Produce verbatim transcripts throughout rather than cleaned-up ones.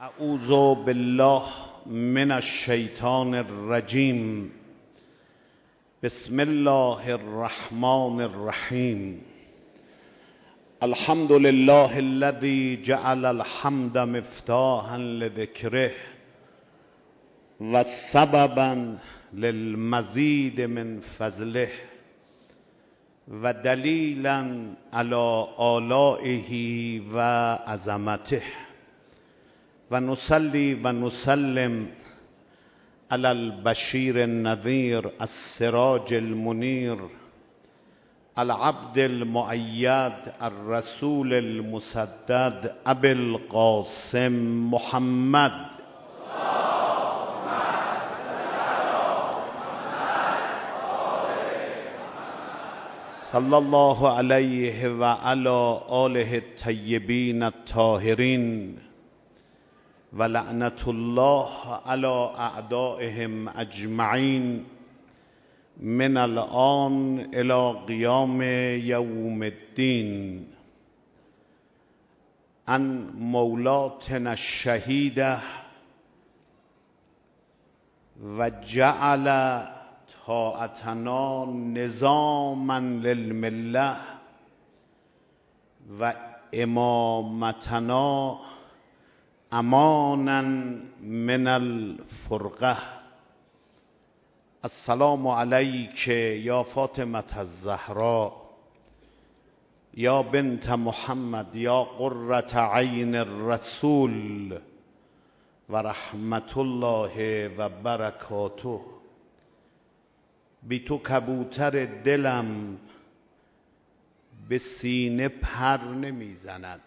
اعوذ بالله من الشیطان الرجیم. بسم الله الرحمن الرحیم. الحمد لله الذي جعل الحمد مفتاحا لذکره و سببا للمزید من فضله و دلیلا علی آلائه و عظمته و نصلی و نسلم علی البشیر النذیر السراج المنیر العبد المؤید الرسول المسدد ابی القاسم محمد صلی الله علیه و علی آله الطیبین الطاهرین و لعنت الله علی اعدائهم اجمعین من الآن الی قیام یوم الدین. ان مولاتنا الشهیده و جعل طاعتنا نظاما للمله و امامتنا امانا من الفرقه. السلام علیک یا فاطمه الزهراء یا بنت محمد یا قرة عین الرسول و رحمت الله و برکاته. بی تو کبوتر دلم به سینه پر نمیزند،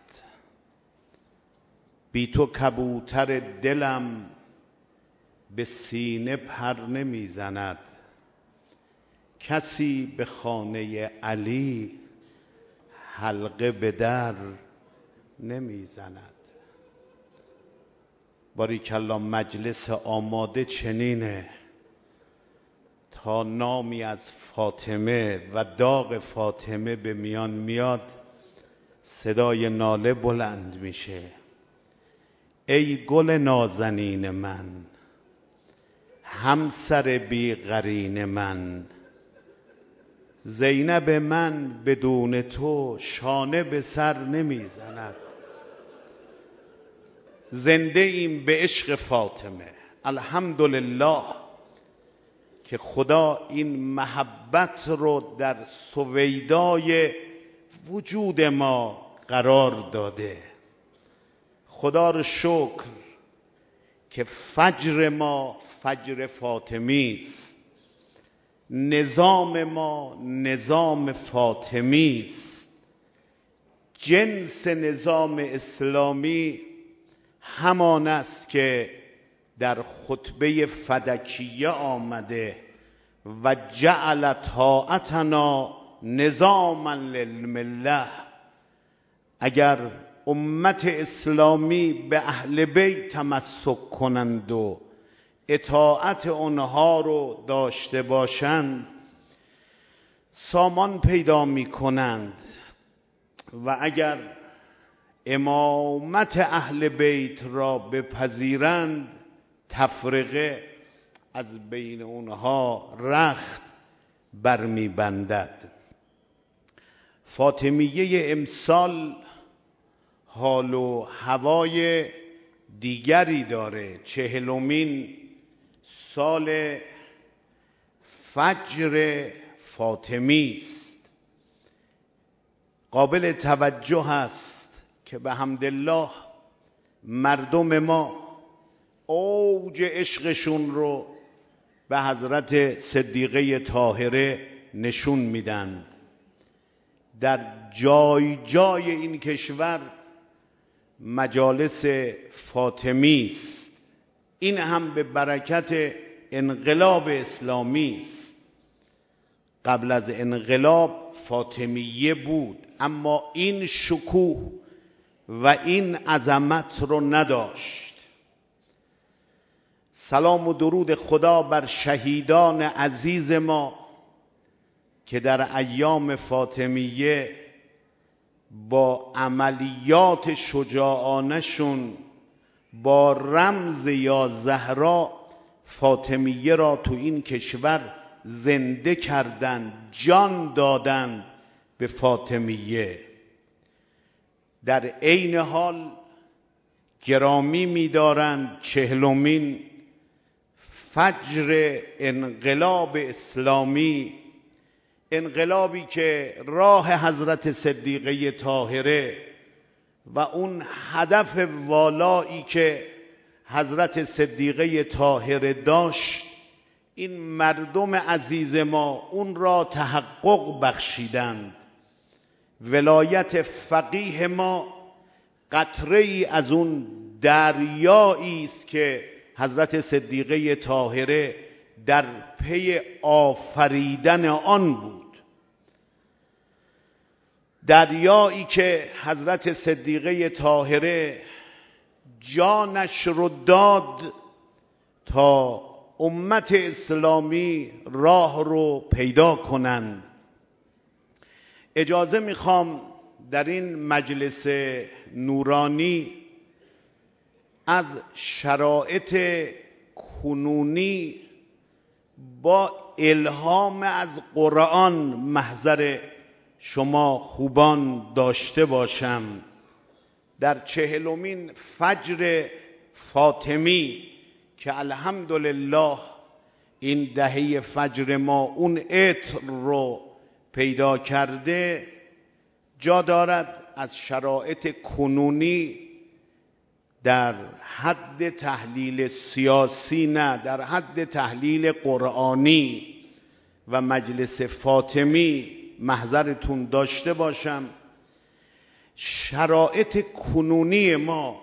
بی تو کبوتر دلم به سینه پر نمیزند. کسی به خانه علی حلقه به در نمیزند. باریکلا مجلس آماده چنینه تا نامی از فاطمه و داغ فاطمه به میان میاد، صدای ناله بلند میشه. ای گل نازنین من، همسر بی قرین من، زینب من بدون تو شانه به سر نمیزند. زنده ایم به عشق فاطمه. الحمدلله که خدا این محبت رو در سویدای وجود ما قرار داده. خدا رو شکر که فجر ما فجر فاطمی است، نظام ما نظام فاطمی است. جنس نظام اسلامی همان است که در خطبه فدکیه آمده و جعل طاعتنا نظاما للمله. اگر امت اسلامی به اهل بیت تمسک کنند و اطاعت آنها رو داشته باشند، سامان پیدا می کنند. و اگر امامت اهل بیت را بپذیرند، تفرقه از بین اونها رخت برمی بندد. فاطمیه امسال حال و هوای دیگری داره. چهلمین سال فجر فاطمی است. قابل توجه است که به حمدالله مردم ما اوج عشقشون رو به حضرت صدیقه طاهره نشون میدن. در جای جای این کشور مجالس فاطمی است. این هم به برکت انقلاب اسلامی است. قبل از انقلاب فاطمیه بود، اما این شکوه و این عظمت رو نداشت. سلام و درود خدا بر شهیدان عزیز ما که در ایام فاطمیه با عملیات شجاعانشون با رمز یا زهرا فاطمیه را تو این کشور زنده کردند، جان دادند به فاطمیه. در عین حال گرامی می‌دارند چهلمین فجر انقلاب اسلامی، انقلابی که راه حضرت صدیقه طاهره و اون هدف والایی که حضرت صدیقه طاهره داشت، این مردم عزیز ما اون را تحقق بخشیدند. ولایت فقیه ما قطره ای از اون دریایی است که حضرت صدیقه طاهره در پی آفریدن آن بود. دریایی که حضرت صدیقه طاهره جانش رو داد تا امت اسلامی راه رو پیدا کنند. اجازه میخوام در این مجلس نورانی از شرایط کنونی با الهام از قرآن محضر شما خوبان داشته باشم. در چهلمین فجر فاطمی که الحمدلله این دهه فجر ما اون عطر رو پیدا کرده، جا دارد از شرایط کنونی در حد تحلیل سیاسی نه، در حد تحلیل قرآنی و مجلس فاطمی محضرتون داشته باشم. شرایط کنونی ما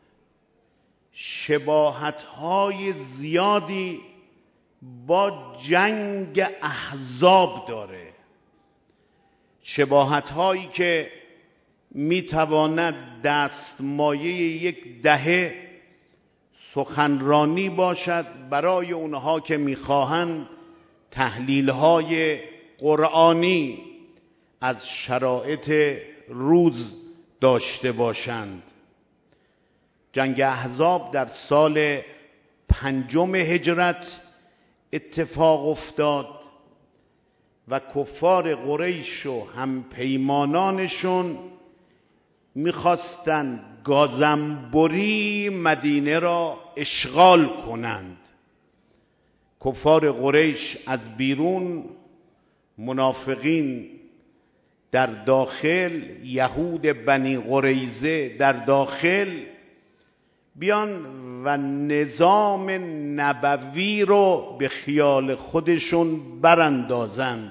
شباهت‌های زیادی با جنگ احزاب داره، شباهت‌هایی که میتواند دستمایه یک دهه سخنرانی باشد برای اونها که میخواهند تحلیل‌های قرآنی از شرایط روز داشته باشند. جنگ احزاب در سال پنجم هجرت اتفاق افتاد و کفار قریش و هم پیمانانشون میخواستند گازنبری مدینه را اشغال کنند. کفار قریش از بیرون، منافقین در داخل، یهود بنی قریظه در داخل بیان و نظام نبوی رو به خیال خودشون براندازند.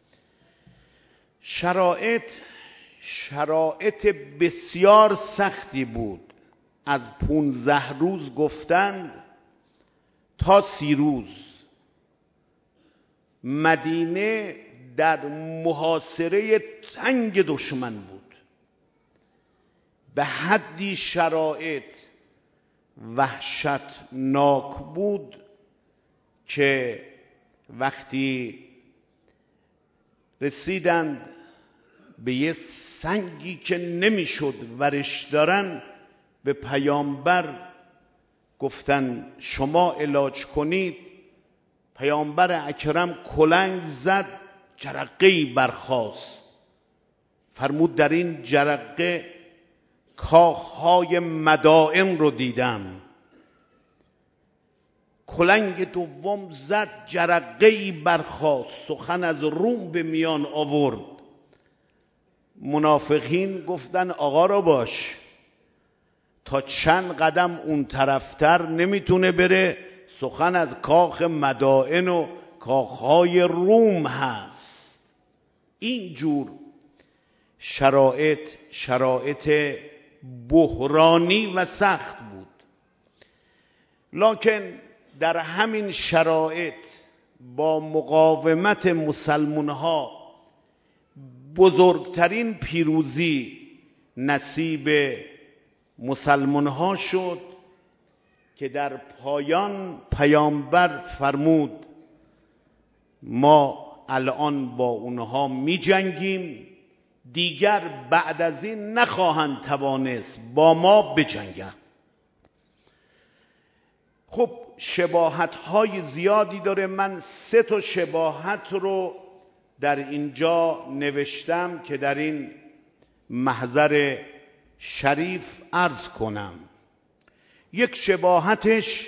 شرایط شرایط بسیار سختی بود. از پونزده روز گفتند تا سی روز مدینه در محاصره تنگ دشمن بود. به حدی شرایط وحشتناک بود که وقتی رسیدند به یه سنگی که نمیشد ورش دارن، به پیامبر گفتن شما علاج کنید. پیامبر اکرم کلنگ زد، جرقه‌ای برخاست. فرمود در این جرقه کاخهای مدائن رو دیدم. کلنگ دوم زد، جرقه‌ای برخاست، سخن از روم به میان آورد. منافقین گفتن آقا را باش، تا چند قدم اون طرفتر نمیتونه بره، سخن از کاخ مدائن و کاخهای روم هست. اینجور شرایط شرایط بحرانی و سخت بود. لکن در همین شرایط با مقاومت مسلمان ها بزرگترین پیروزی نصیب مسلمان ها شد که در پایان پیامبر فرمود ما الان با اونها می جنگیم، دیگر بعد از این نخواهند توانست با ما بجنگند. خب شباهت های زیادی داره. من سه تا شباهت رو در اینجا نوشتم که در این محضر شریف عرض کنم. یک شباهتش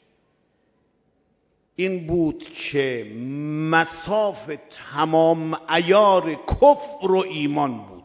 این بود که مصاف تمام عیار کفر و ایمان بود.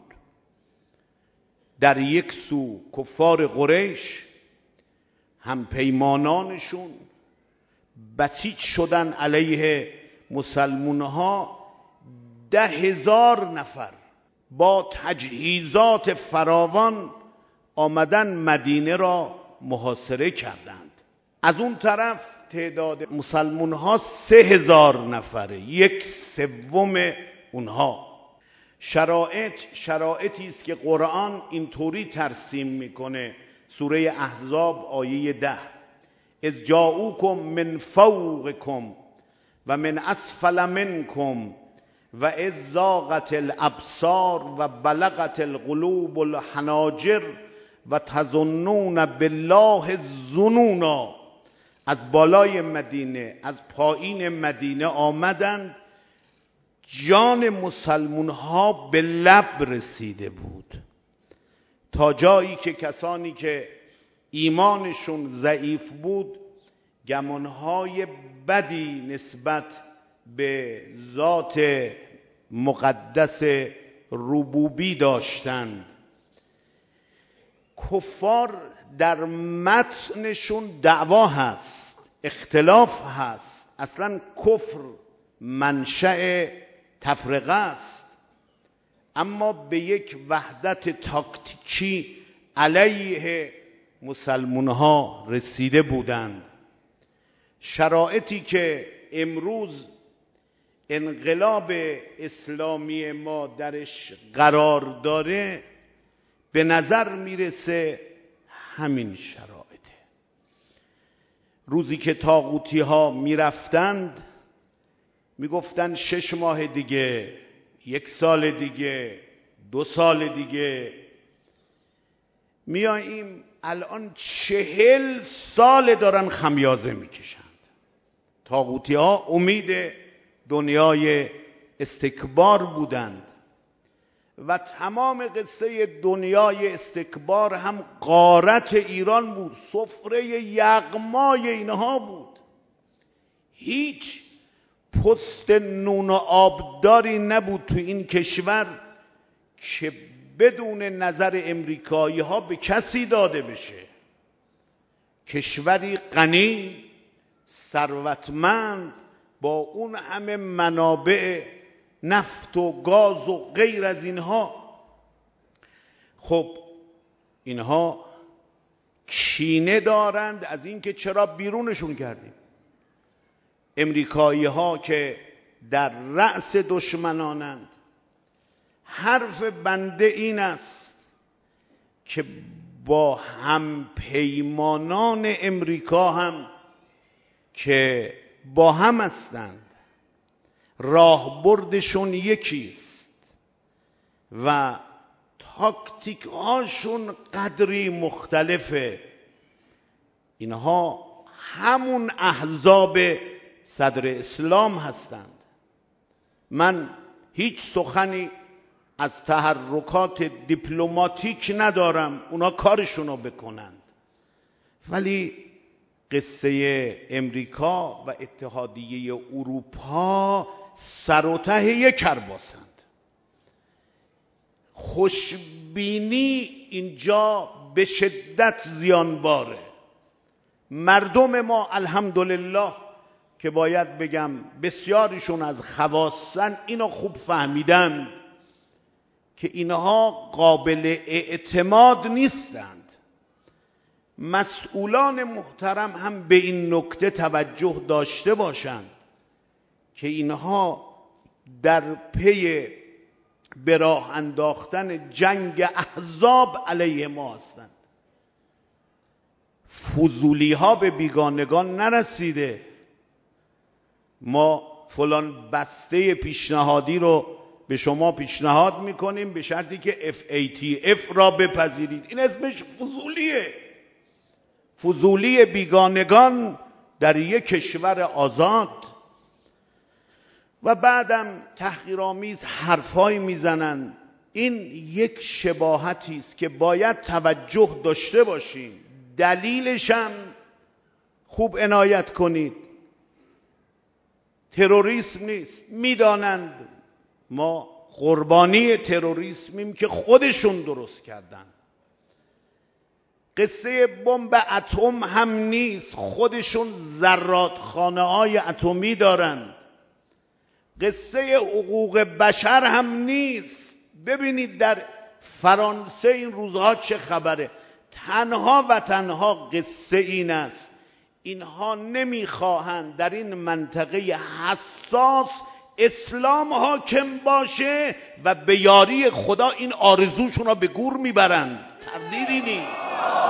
در یک سو کفار قریش هم پیمانانشون بسیج شدن علیه مسلمون ها، ده هزار نفر با تجهیزات فراوان آمدن مدینه را محاصره کردند. از اون طرف تعداد مسلمون ها سه هزار نفره، یک سوم اونها. شرایط شرایطی است که قرآن اینطوری ترسیم میکنه. سوره احزاب آیه ده: اذ جاءوکم من فوقکم و من اسفل منکم و اذ زاغت الابصار و بلغت القلوب الحناجر و تظنون بالله الظنونا. از بالای مدینه، از پایین مدینه آمدند، جان مسلمون ها به لب رسیده بود، تا جایی که کسانی که ایمانشون ضعیف بود گمانهای بدی نسبت به ذات مقدس ربوبی داشتند. کفار در متنشون دعوا هست، اختلاف هست. اصلا کفر منشأ تفرقه است، اما به یک وحدت تاکتیکی علیه مسلمون ها رسیده بودند. شرایطی که امروز انقلاب اسلامی ما درش قرار داره به نظر میرسه همین شرایطه. روزی که طاغوتی ها میرفتند میگفتند شش ماه دیگه، یک سال دیگه، دو سال دیگه. میاییم الان چهل سال دارن خمیازه میکشند. طاغوتی ها امید دنیای استکبار بودند و تمام قصه دنیای استکبار هم غارت ایران بود، سفره یغمای اینها بود. هیچ پست نون و آبداری نبود تو این کشور که بدون نظر امریکایی ها به کسی داده بشه. کشوری غنی، ثروتمند، با اون همه منابع نفت و گاز و غیر از اینها. خب اینها کینه دارند از اینکه چرا بیرونشون کردیم. امریکایی ها که در رأس دشمنانند. حرف بنده این است که با هم پیمانان امریکا هم که با هم هستند، راهبردشون یکیست و تاکتیک هاشون قدری مختلفه. اینها همون احزاب صدر اسلام هستند. من هیچ سخنی از تحرکات دیپلماتیک ندارم، اونا کارشونو بکنند، ولی قصه امریکا و اتحادیه اروپا سر و ته یک کرباسند. خوشبینی اینجا به شدت زیانباره. مردم ما الحمدلله که باید بگم بسیاریشون از خواصن اینو خوب فهمیدن که اینها قابل اعتماد نیستند. مسئولان محترم هم به این نکته توجه داشته باشند که اینها در پی به راه انداختن جنگ احزاب علیه ما هستند. فضولی ها به بیگانگان نرسیده. ما فلان بسته پیشنهادی رو به شما پیشنهاد میکنیم به شرطی که اف ای تی اف را بپذیرید. این اسمش فضولیه. فضولی بیگانگان در یک کشور آزاد. و بعدم تحقیرآمیز حرفایی میزنن. این یک شباهتی است که باید توجه داشته باشیم. دلیلش هم خوب عنایت کنید، تروریسم نیست. میدانند ما قربانی تروریسمیم که خودشون درست کردن. قصه بمب اتم هم نیست، خودشون زرادخانه های اتمی دارند. قصه حقوق بشر هم نیست. ببینید در فرانسه این روزها چه خبره. تنها و تنها قصه این است اینها نمیخواهند در این منطقه حساس اسلام حاکم باشه و به یاری خدا این آرزوشون را به گور میبرند. تردیدی نیست.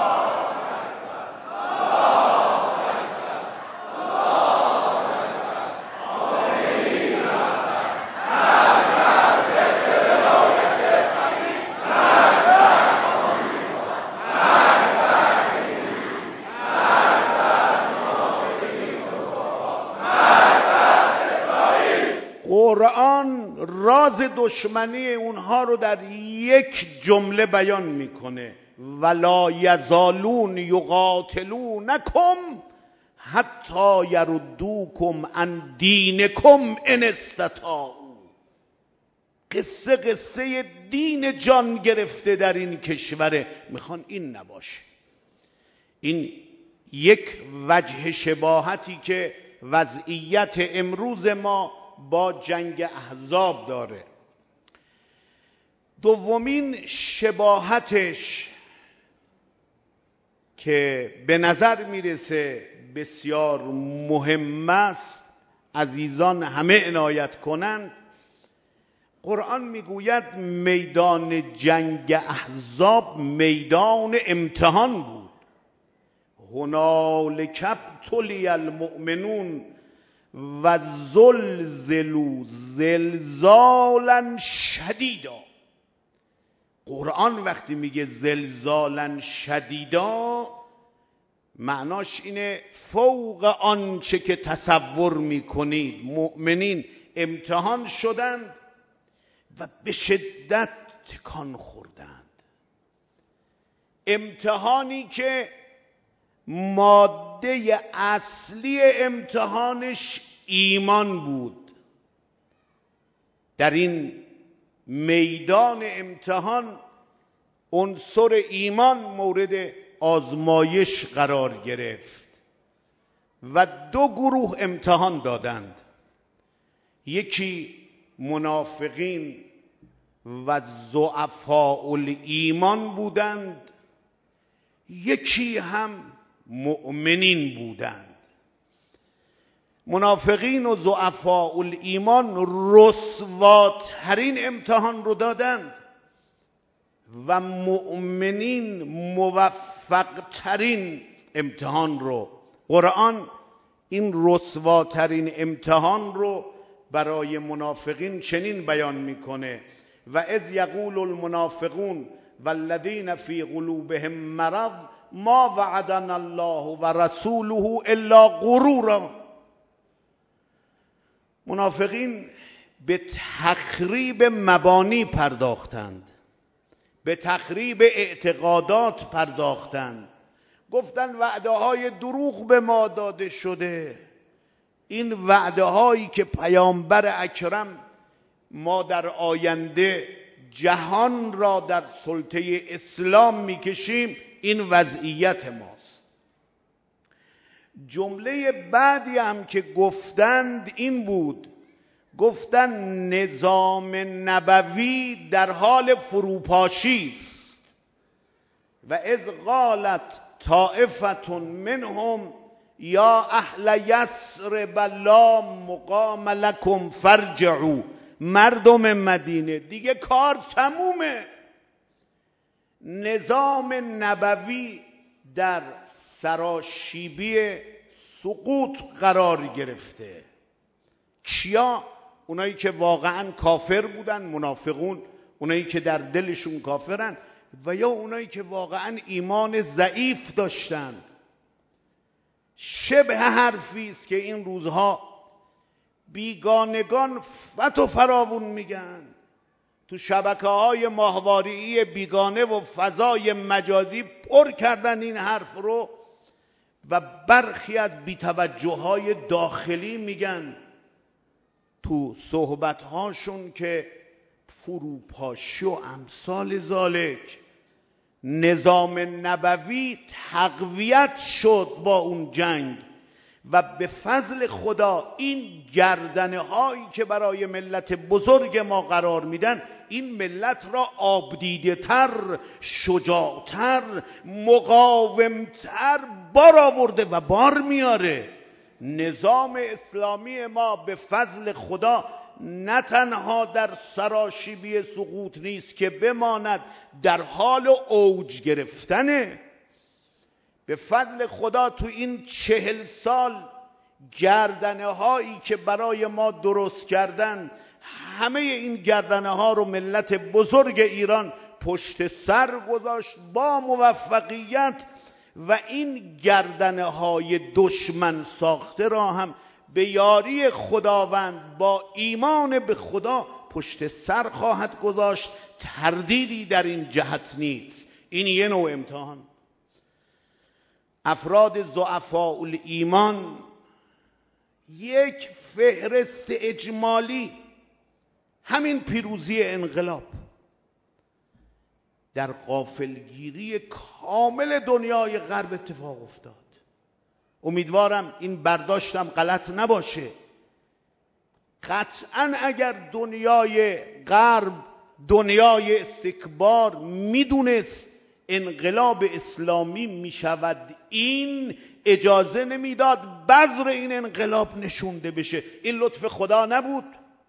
قرآن راز دشمنی اونها رو در یک جمله بیان میکنه: ولا یزالون یقاتلونکم حتی یردوکم عن دینکم ان استطاعوا. قصه قصه دین جان گرفته در این کشوره. میخوان این نباشه. این یک وجه شباهتی که وضعیت امروز ما با جنگ احزاب داره. دومین شباهتش که به نظر میرسه بسیار مهم است، عزیزان همه عنایت کنند. قرآن میگوید میدان جنگ احزاب میدان امتحان بود. هنالک ابتلی المؤمنون و زلزلوا زلزالا شدیدا. قرآن وقتی میگه زلزالا شدیدا معناش اینه فوق آنچه که تصور میکنید. مؤمنین امتحان شدند و به شدت تکان خوردند. امتحانی که ماده اصلی امتحانش ایمان بود. در این میدان امتحان عنصر ایمان مورد آزمایش قرار گرفت و دو گروه امتحان دادند. یکی منافقین و ضعفاء الایمان بودند، یکی هم مؤمنین بودند. منافقین و ضعفاء الایمان رسواترین امتحان رو دادند و مؤمنین موفقترین امتحان رو. قرآن این رسواترین امتحان رو برای منافقین چنین بیان میکنه: و اذ یقول المنافقون والذین فی قلوبهم مرض ما وعدنا الله و رسوله الا غرورا. منافقین به تخریب مبانی پرداختند، به تخریب اعتقادات پرداختند. گفتن وعده های دروغ به ما داده شده. این وعده هایی که پیامبر اکرم ما در آینده جهان را در سلطه اسلام میکشیم، این وضعیت ماست. جمله بعدی هم که گفتند این بود: گفتن نظام نبوی در حال فروپاشی است. و اذ قالت طائفة منهم یا اهل یثرب لا مقام لکم فارجعوا. مردم مدینه دیگه کار تمومه. نظام نبوی در سراشیبی سقوط قرار گرفته. کیا؟ اونایی که واقعا کافر بودن، منافقون، اونایی که در دلشون کافرن، و یا اونایی که واقعا ایمان ضعیف داشتن. شبه حرفی است که این روزها بیگانگان فت و فراوون میگن. تو شبکه‌های ماهواره‌ای بیگانه و فضای مجازی پر کردن این حرف رو و برخی از بی‌توجه‌های داخلی میگن تو صحبت‌هاشون که فروپاشی و امثال ذالک. نظام نبوی تقویت شد با اون جنگ و به فضل خدا این گردنه هایی که برای ملت بزرگ ما قرار میدن این ملت را آبدیده تر، شجاعتر، مقاومتر بار آورده و بار میاره. نظام اسلامی ما به فضل خدا نه تنها در سراشیبی سقوط نیست که بماند، در حال اوج گرفتنه. به فضل خدا تو این چهل سال گردنه هایی که برای ما درست کردن، همه این گردنه ها رو ملت بزرگ ایران پشت سر گذاشت با موفقیت و این گردنه های دشمن ساخته را هم به یاری خداوند با ایمان به خدا پشت سر خواهد گذاشت. تردیدی در این جهت نیست. این یه نوع امتحان. افراد ضعفاء الایمان یک فهرست اجمالی همین پیروزی انقلاب در غافلگیری کامل دنیای غرب اتفاق افتاد. امیدوارم این برداشتم غلط نباشه. قطعا اگر دنیای غرب، دنیای استکبار میدونست انقلاب اسلامی میشود، این اجازه نمیداد بذر این انقلاب نشونده بشه. این لطف خدا نبود؟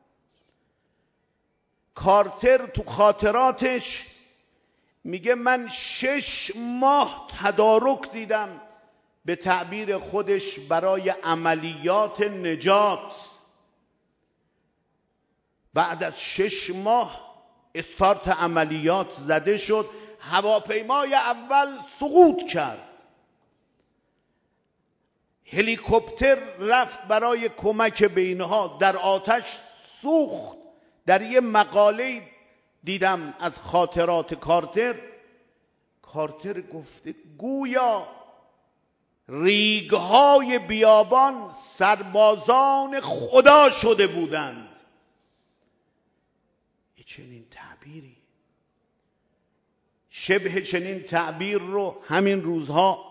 کارتر تو خاطراتش میگه من شش ماه تدارک دیدم به تعبیر خودش برای عملیات نجات. بعد از شش ماه استارت عملیات زده شد، هواپیمای اول سقوط کرد، هلیکوپتر رفت برای کمک به اینها، در آتش سوخت. در یه مقاله دیدم از خاطرات کارتر، کارتر گفته گویا ریگهای بیابان سربازان خدا شده بودند. چنین تعبیری، شبه چنین تعبیر رو همین روزها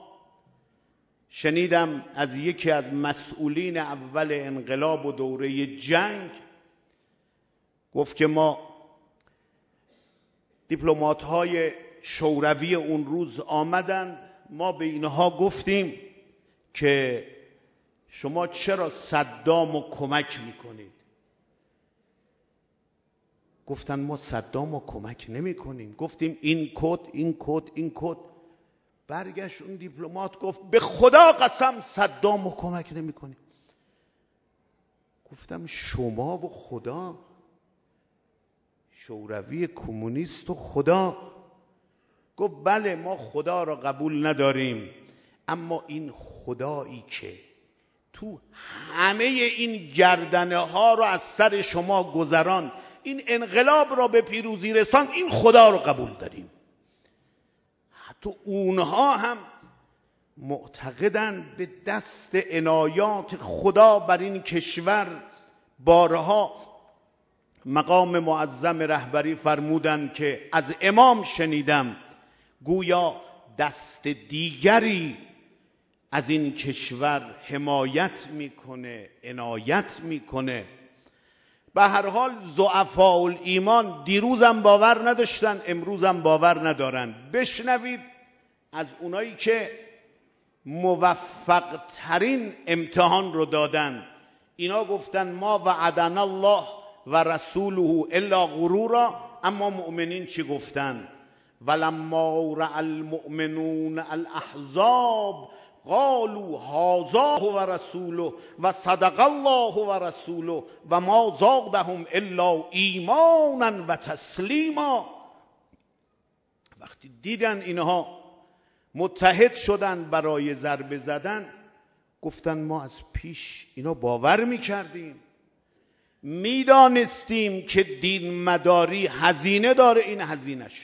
شنیدم از یکی از مسئولین اول انقلاب و دوره جنگ. گفت که ما دیپلمات‌های شوروی اون روز آمدند، ما به اینها گفتیم که شما چرا صدامو کمک میکنید؟ گفتن ما صدامو کمک نمی کنیم. گفتیم این کد این کد این کد. برگشت اون دیپلمات گفت به خدا قسم صدامو کمک نمی کنیم. گفتم شما و خدا، شوروی کمونیست و خدا؟ گفت بله ما خدا را قبول نداریم، اما این خدایی که تو همه این گردنه ها رو از سر شما گذران، این انقلاب را به پیروزی رسان، این خدا رو قبول داریم. حتی اونها هم معتقدند به دست عنایات خدا بر این کشور. بارها مقام معظم رهبری فرمودند که از امام شنیدم گویا دست دیگری از این کشور حمایت میکنه، عنایت میکنه. به هر حال ضعفاء الایمان دیروزم باور نداشتن، امروزم باور ندارن. بشنوید از اونایی که موفق ترین امتحان رو دادن. اینا گفتن ما وعدنا الله و رسوله الا غرورا. اما مؤمنین چی گفتن؟ ولما رأى المؤمنون الاحزاب قالوا هذا هو رسوله و صدق الله و رسوله و ما زادهم الا ایمانا و تسلیما. وقتی دیدن اینها متحد شدن برای ضربه زدن، گفتن ما از پیش اینا باور میکردیم، میدانستیم که دین مداری هزینه داره، این هزینهش.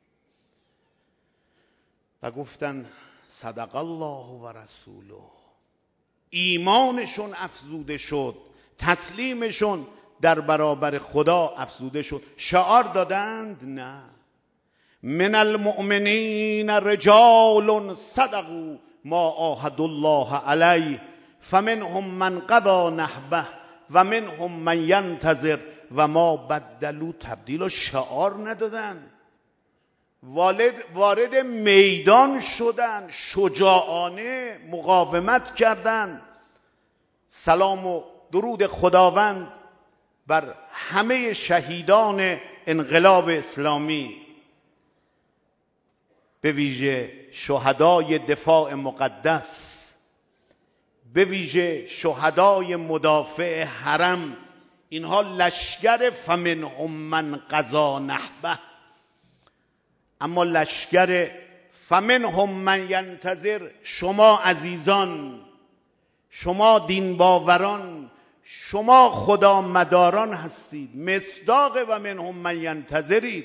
و گفتن صدق الله و رسوله. ایمانشون افزوده شد، تسلیمشون در برابر خدا افزوده شد. شعار دادند؟ نه. من المؤمنین رجال صدقوا ما عاهدوا الله علیه فمنهم من قضی نحبه و منهم من ینتظر و ما بدلوا تبدیلا. شعار ندادن، وارد میدان شدن، شجاعانه مقاومت کردند. سلام و درود خداوند بر همه شهیدان انقلاب اسلامی، به ویژه شهدای دفاع مقدس، به ویژه شهدای مدافع حرم. اینها لشکر فمنهم من قضا نحبه، اما لشکر فمنهم من ینتظر، شما عزیزان، شما دین باوران، شما خدا مداران هستید، مصداق و منهم من ینتظرید.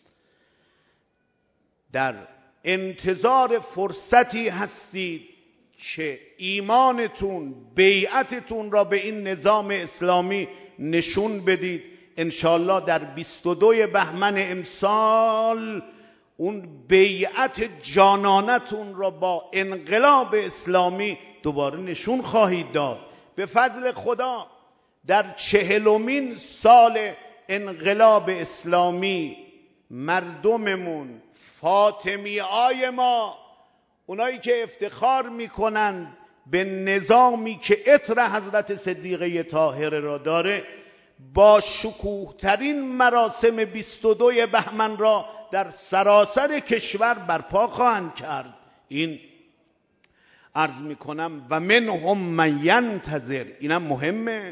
در انتظار فرصتی هستید که ایمانتون، بیعتتون را به این نظام اسلامی نشون بدید. انشالله در بیست و دو بهمن امسال اون بیعت جانانتون را با انقلاب اسلامی دوباره نشون خواهید داد. به فضل خدا در چهلمین سال انقلاب اسلامی مردممون، فاطمیای ما، اونایی که افتخار میکنند به نظامی که عطر حضرت صدیقه طاهره را داره، با شکوه ترین مراسم بیست و دو بهمن را در سراسر کشور برپا خواهند کرد. این عرض میکنم و منهم من ینتظر. اینم مهمه.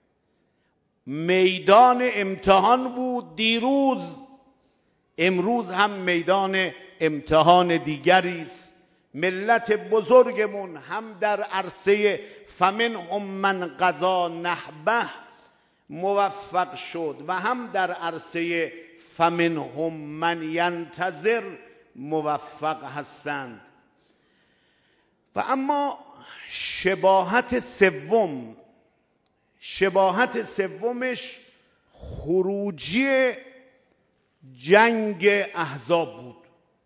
میدان امتحان بود دیروز، امروز هم میدان امتحان دیگری است. ملت بزرگمون هم در عرصه فمنهم من قضا نحبه موفق شد و هم در عرصه فمنهم من ینتظر موفق هستند. و اما شباهت سوم، شباهت سومش خروجی جنگ احزاب بود.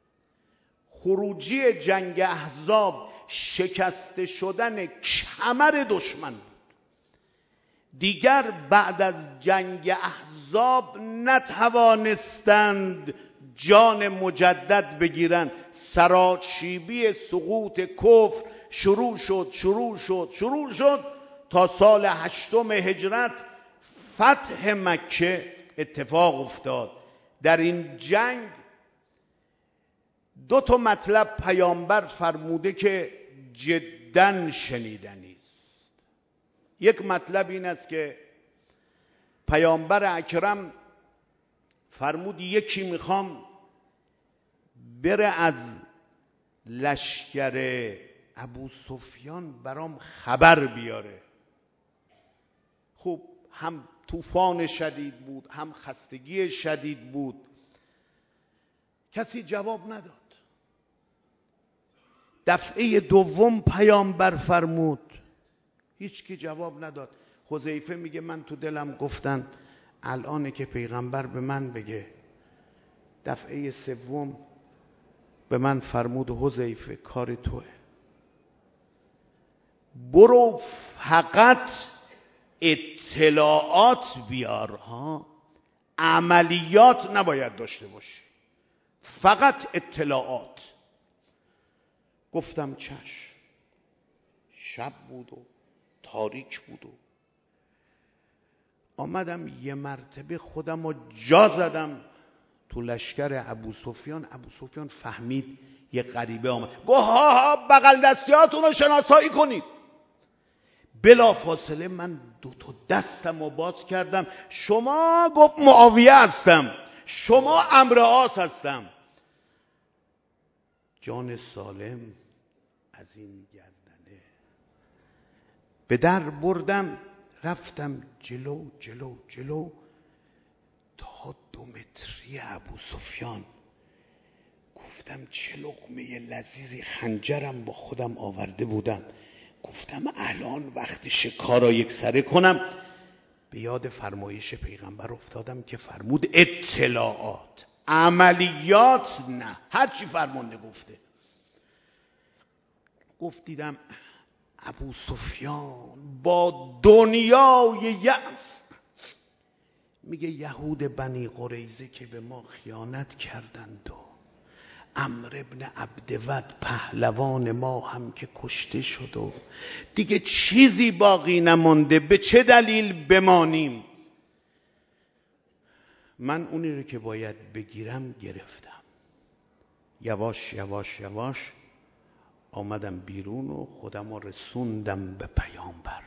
خروجی جنگ احزاب شکسته شدن کمر دشمن بود. دیگر بعد از جنگ احزاب نتوانستند جان مجدد بگیرند. سراشیبی سقوط کفر شروع شد شروع شد شروع شد تا سال هشتم هجرت فتح مکه اتفاق افتاد. در این جنگ دو تا مطلب پیامبر فرموده که جداً شنیدنی است. یک مطلب این است که پیامبر اکرم فرمود یکی میخوام بره از لشکر ابو سفیان برام خبر بیاره. خب هم طوفان شدید بود، هم خستگی شدید بود، کسی جواب نداد. دفعه دوم پیامبر فرمود، هیچ کی جواب نداد. حذیفه میگه من تو دلم گفتن الانه که پیغمبر به من بگه. دفعه سوم به من فرمود حذیفه کار توه، برو فقط اطلاعات بیار ها، عملیات نباید داشته باشی، فقط اطلاعات. گفتم چشم. شب بود و تاریک بود و آمدم یه مرتبه خودم رو جا زدم تو لشکر ابو سفیان. ابو سفیان فهمید یه غریبه آمد، گفت ها ها بغل دستیاتون رو شناسایی کنید. بلا فاصله من دو تا دستم رو باز کردم. شما؟ گفت معاویه هستم. شما؟ عمرو عاص هستم. جان سالم از این گردنه به در بردم، رفتم جلو جلو جلو تا دو متری ابو سفیان. گفتم چه لقمه لذیذی، خنجرم با خودم آورده بودم. گفتم الان وقت شکار را یک سره کنم. به یاد فرمایش پیغمبر افتادم که فرمود اطلاعات، عملیات نه، هر چی فرمانده گفته. گفت دیدم ابو سفیان با دنیای یأس میگه یهود بنی قریظه که به ما خیانت کردند و عمرو ابن عبدود پهلوان ما هم که کشته شد و دیگه چیزی باقی نمانده، به چه دلیل بمانیم؟ من اونی رو که باید بگیرم گرفتم. یواش یواش یواش آمدم بیرون و خودم رو رسوندم به پیامبر.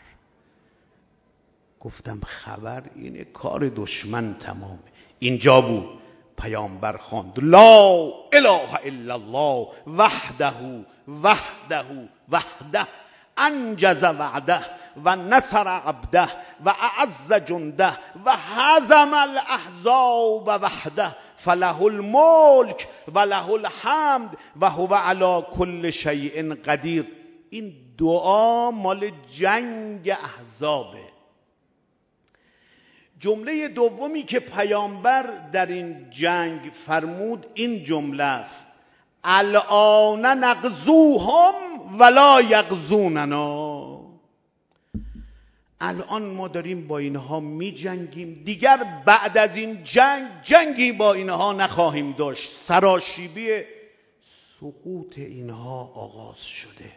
گفتم خبر اینه کار دشمن تمامه. اینجا بود پیامبر خواند لا اله الا الله وحده وحده وحده انجز وعده و نصر عبده و اعز جنده و هزم الاحزاب وحده فله الملک و له الحمد و هو علی کل شیء قدیر. این دعا مال جنگ احزابه. جمله دومی که پیامبر در این جنگ فرمود این جمله است الان نغزوهم ولا یغزوننا. الان ما داریم با اینها می جنگیم، دیگر بعد از این جنگ جنگی با اینها نخواهیم داشت. سراشیبی سقوط اینها آغاز شده.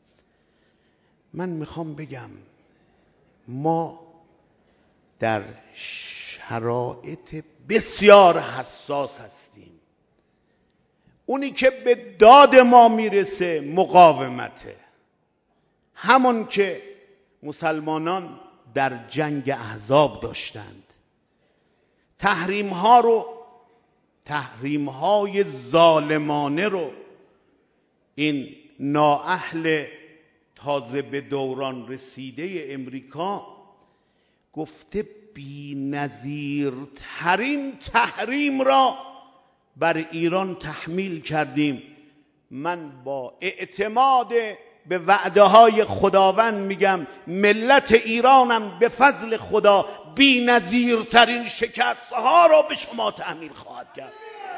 من میخوام بگم ما در شرایط بسیار حساس هستیم. اونی که به داد ما میرسه مقاومته، همون که مسلمانان در جنگ احزاب داشتند. تحریم ها رو، تحریم های ظالمانه رو این نااهل تازه به دوران رسیده امریکا گفته بی نظیر ترین تحریم را بر ایران تحمیل کردیم. من با اعتماد به وعده های خداوند میگم ملت ایرانم به فضل خدا بی نظیر ترین شکست ها را به شما تحمیل خواهد کرد.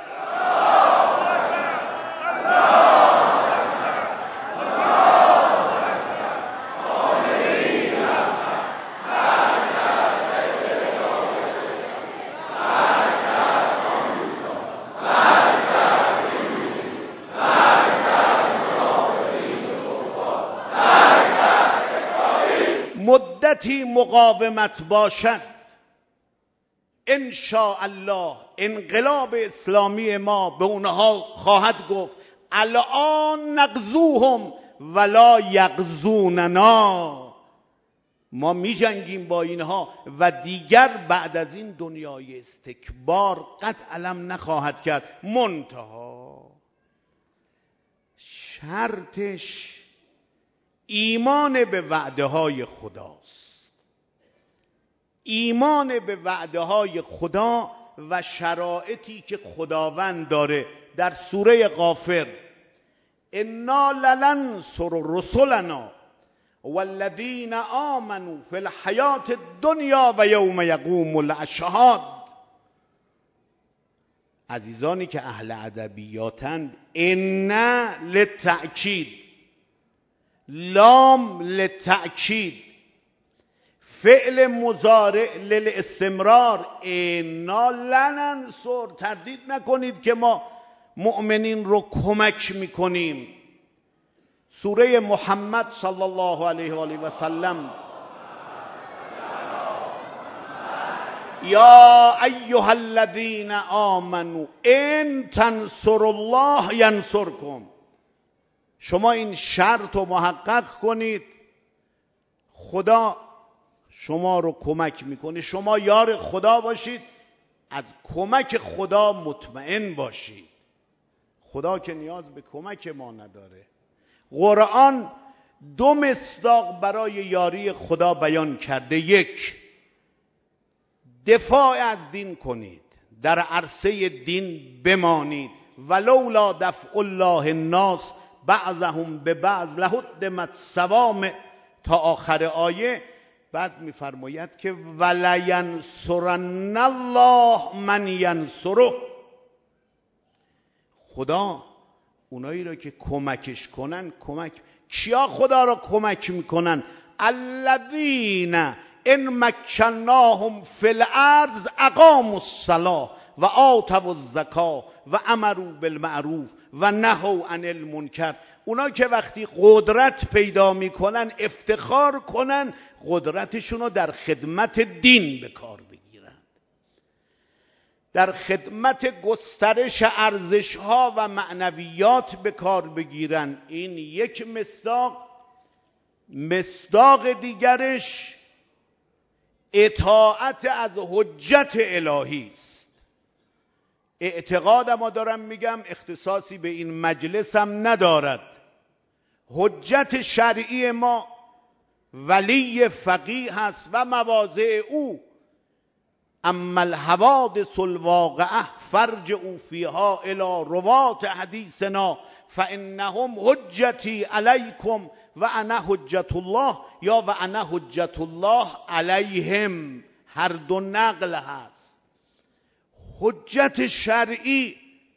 مدتی مقاومت باشد ان شاء الله انقلاب اسلامی ما به اونها خواهد گفت الان نغزوهم ولا یغزوننا. ما می جنگیم با اینها و دیگر بعد از این دنیای استکبار قد علم نخواهد کرد. منتها شرطش ایمان به وعده های خداست. ایمان به وعده های خدا و شرایطی که خداوند داره. در سوره غافر انا لننصر رسلنا والذین آمنوا فی الحیات الدنیا و یوم یقوم الاشهاد. عزیزانی که اهل ادبیاتند، ان للتأکید، لام للتأکید، فعل مضارع للاستمرار. انا لننصر، تردید نکنید که ما مؤمنین رو کمک میکنیم. سوره محمد صلی الله علیه و آله و سلم یا ایها الذین آمنوا ان تنصروا الله ینصرکم. شما این شرط رو محقق کنید، خدا شما رو کمک میکنه. شما یار خدا باشید، از کمک خدا مطمئن باشید. خدا که نیاز به کمک ما نداره. قرآن دو مصداق برای یاری خدا بیان کرده. یک، دفاع از دین کنید، در عرصه دین بمانید. ولولا دفع الله الناس بعضهم به بعض لهدمت صوامع تا آخر آیه. بعد میفرماید که ولینصرن الله من ینصره، خدا اونایی را که کمکش کنن کمک. کیا خدا را کمک میکنن؟ الذین ان مکناهم فی الارض اقاموا الصلاة و آتوا الزکاة و امروا بالمعروف و نهوا عن المنکر. اونا که وقتی قدرت پیدا میکنن افتخار کنن قدرتشون رو در خدمت دین به کار بگیرن، در خدمت گسترش ارزش‌ها و معنویات به کار بگیرن. این یک مصداق. مصداق دیگرش اطاعت از حجت الهی است. اعتقاد ما دارم میگم، اختصاصی به این مجلس هم ندارد. حجت شرعی ما ولی فقیه هست و مواضع او. اما الحوادث الواقعه فرجعوا فیها الی رواة حدیثنا فانهم حجتی علیکم و انا حجت الله، یا و انا حجت الله علیهم، هر دو نقل هست. حجت شرعی،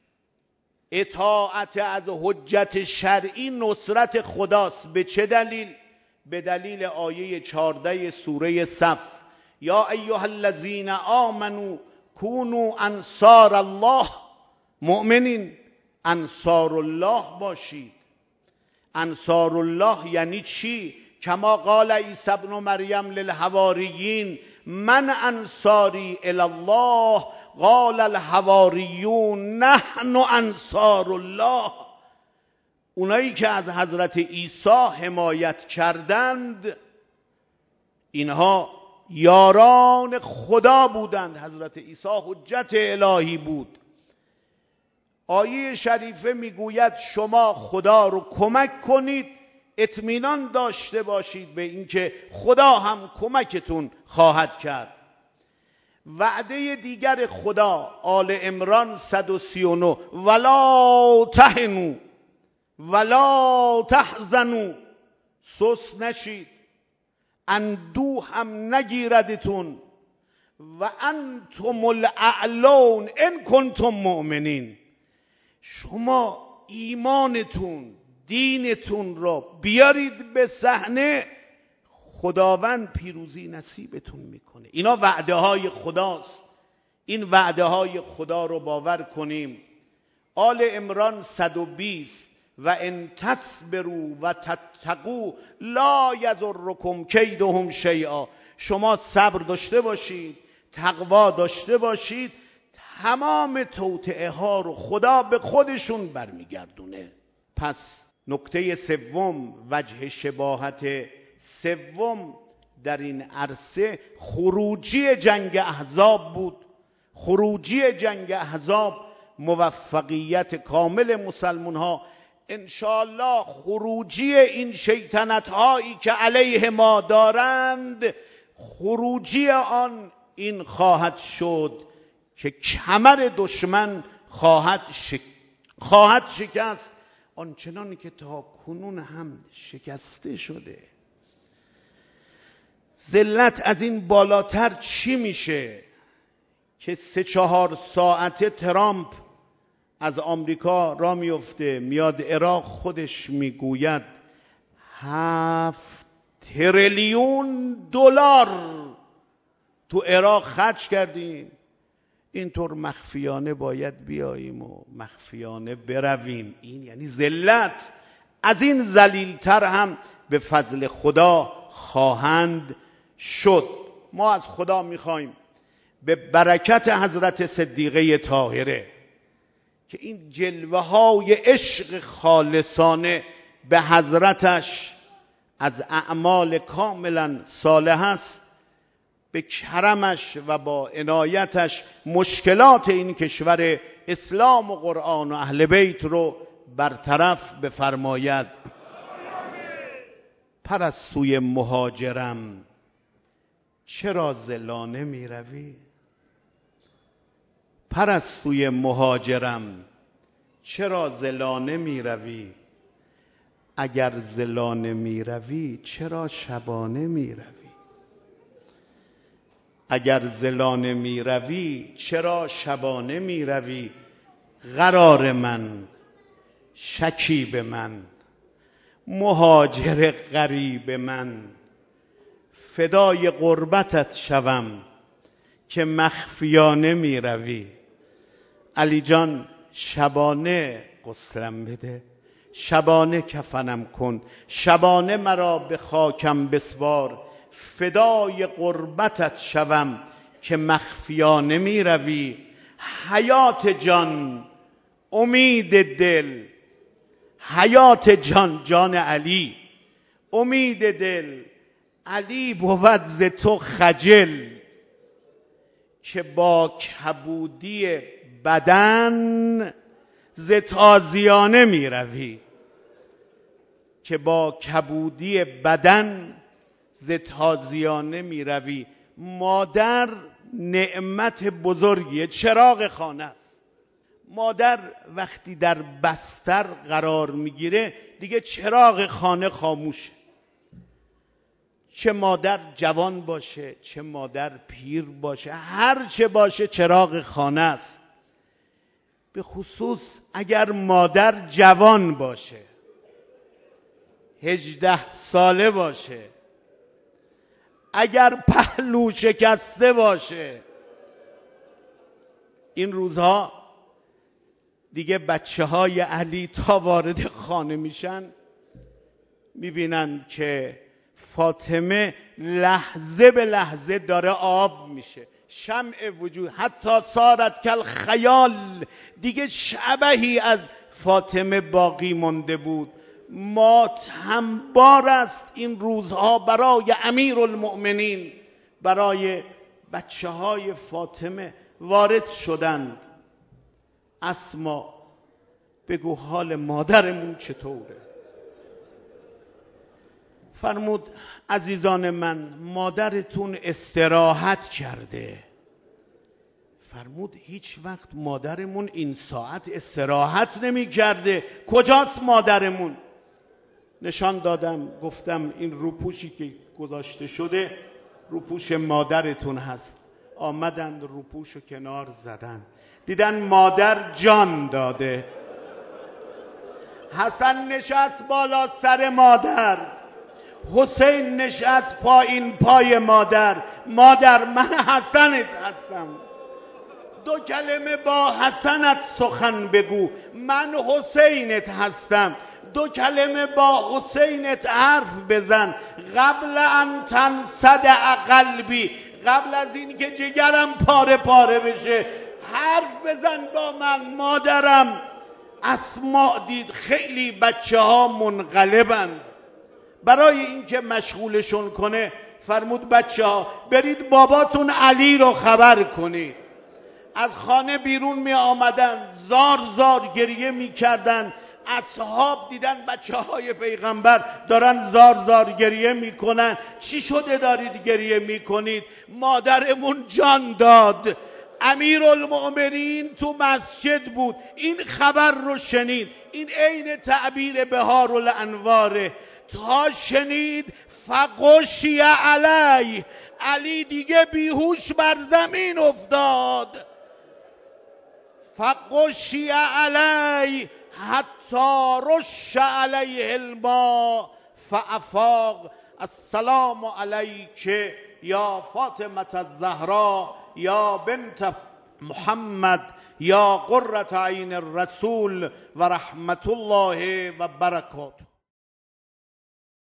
اطاعت از حجت شرعی نصرت خداست. به چه دلیل؟ به دلیل آیه چهارده سوره صف: یا ایها الذین آمنوا کونوا انصار الله. مؤمنین انصار الله باشید. انصار الله یعنی چی؟ کما قال عیسی ابن مریم للحواریین من انصاری الی الله قال الحواریون نحن انصار الله. اونایی که از حضرت عیسی حمایت کردند اینها یاران خدا بودند. حضرت عیسی حجت الهی بود. آیه شریفه میگوید شما خدا رو کمک کنید، اطمینان داشته باشید به اینکه خدا هم کمکتون خواهد کرد. وعده دیگر خدا، آل عمران صد و سی و نه: ولا تهنوا ولا تحزنوا، سست نشید، اندوه هم نگیردتون، و انتم الاعلون ان کنتم مؤمنین. شما ایمانتون، دینتون را بیارید به صحنه، خداوند پیروزی نصیبتون میکنه. اینا وعده های خداست. این وعده های خدا رو باور کنیم. آل عمران صد و بیست: و ان تصبروا و تتقوا لا یضرکم کیدهم شیئا. شما صبر داشته باشید، تقوا داشته باشید، تمام توطئه ها رو خدا به خودشون برمیگردونه. پس نکته سوم، وجه شباهت سوم در این عرصه خروجی جنگ احزاب بود. خروجی جنگ احزاب موفقیت کامل مسلمان ها. انشاءالله خروجی این شیطنت هایی که علیه ما دارند، خروجی آن این خواهد شد که کمر دشمن خواهد شک... خواهد شکست، آنچنان که تا کنون هم شکسته شده. ذلت از این بالاتر چی میشه که سه چهار ساعته ترامپ از آمریکا را میفته میاد عراق، خودش میگوید هفت تریلیون دلار تو عراق خرج کردیم، اینطور مخفیانه باید بیاییم و مخفیانه برویم. این یعنی ذلت. از این ذلیل‌تر هم به فضل خدا خواهند شد. ما از خدا میخوایم به برکت حضرت صدیقه طاهره که این جلوه های عشق خالصانه به حضرتش از اعمال کاملا صالح است، به کرمش و با عنایتش مشکلات این کشور اسلام و قرآن و اهل بیت رو برطرف بفرماید. پرستوی مهاجرم چرا ز لانه می روی؟ پرستوی مهاجرم چرا ز لانه می روی؟ اگر ز لانه می روی چرا شبانه می روی؟ اگر ز لانه می روی چرا شبانه می روی؟ قرار من، شکیب من، مهاجر غریب من، فدای قربتت شوم که مخفیانه می روی. علی جان شبانه غسلم بده، شبانه کفنم کن، شبانه مرا به خاکم بسپار، فدای قربتت شوم که مخفیانه می روی. حیات جان، امید دل، حیات جان، جان علی، امید دل، علی بود ز تو خجل که با کبودی بدن ز تازیانه می روی. که با کبودی بدن ز تازیانه می روی. مادر نعمت بزرگیه، چراغ خانه است. مادر وقتی در بستر قرار میگیره دیگه چراغ خانه خاموشه. چه مادر جوان باشه، چه مادر پیر باشه، هر چه باشه چراغ خانه است. به خصوص اگر مادر جوان باشه، هجده ساله باشه، اگر پهلو شکسته باشه. این روزها دیگه بچه های علی تا وارد خانه میشن میبینن که فاطمه لحظه به لحظه داره آب میشه، شمع وجود، حتی صارت کل خیال، دیگه شبهی از فاطمه باقی مانده بود. ماتمبار است این روزها برای امیرالمؤمنین، برای بچه های فاطمه. وارد شدند. اسما بگو حال مادرمون چطوره؟ فرمود عزیزان من، مادرتون استراحت کرده. فرمود هیچ وقت مادرمون این ساعت استراحت نمی کرده. کجاست مادرمون؟ نشان دادم، گفتم این روپوشی که گذاشته شده روپوش مادرتون هست. آمدند روپوشو کنار زدن، دیدن مادر جان داده. حسن نشست بالا سر مادر، حسین نشست پایین پای مادر. مادر من حسنت هستم، دو کلمه با حسنت سخن بگو. من حسینت هستم، دو کلمه با حسینت حرف بزن. قبل ان تنصدع قلبی، قبل از این که جگرم پاره پاره بشه، حرف بزن با من. مادرم اسماء دید خیلی بچه ها منقلبند، برای اینکه مشغولشون کنه فرمود بچه ها برید باباتون علی رو خبر کنید. از خانه بیرون می آمدن، زار زار گریه می کردن. اصحاب دیدن بچه های پیغمبر دارن زار زار گریه می کنن. چی شده دارید گریه می کنید؟ مادرمون جان داد. امیرالمؤمنین تو مسجد بود، این خبر رو شنید. این عین تعبیر بهار الانواره. تا شنید فغشی علی، علی دیگه بیهوش بر زمین افتاد. فغشی علی حتی رش علیه الماء فافاق. السلام علیک یا فاطمه الزهرا یا بنت محمد یا قرة عین الرسول و رحمت الله و برکاته.